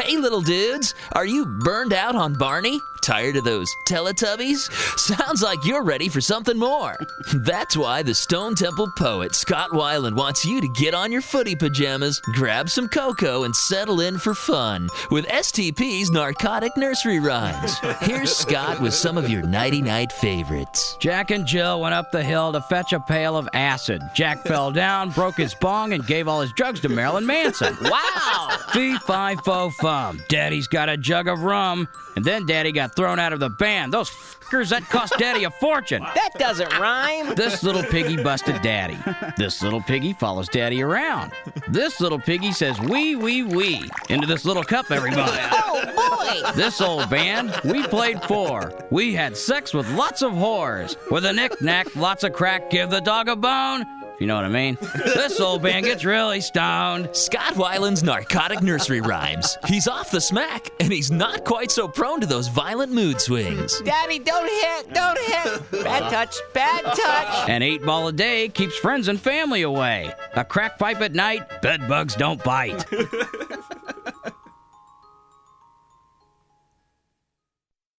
Hey, little dudes, are you burned out on Barney? Tired of those Teletubbies? Sounds like you're ready for something more. That's why the Stone Temple poet Scott Weiland wants you to get on your footy pajamas, grab some cocoa, and settle in for fun with STP's Narcotic Nursery Rhymes. Here's Scott with some of your nighty-night favorites. Jack and Jill went up the hill to fetch a pail of acid. Jack fell down, broke his bong, and gave all his drugs to Marilyn Manson. Wow! Fee, fi, fo, fum. Daddy's got a jug of rum. And then Daddy got thrown out of the band. Those f***ers, that cost Daddy a fortune. That doesn't rhyme. This little piggy busted Daddy. This little piggy follows Daddy around. This little piggy says wee, wee, wee into this little cup, everybody. Oh, boy! This old band, we played 4. We had sex with lots of whores. With a knick-knack, lots of crack, give the dog a bone. If you know what I mean. This old band gets really stoned. Scott Weiland's Narcotic Nursery Rhymes. He's off the smack, and he's not quite so prone to those violent mood swings. Daddy, don't hit! Don't hit! Bad touch! Bad touch! An 8-ball a day keeps friends and family away. A crack pipe at night, bed bugs don't bite.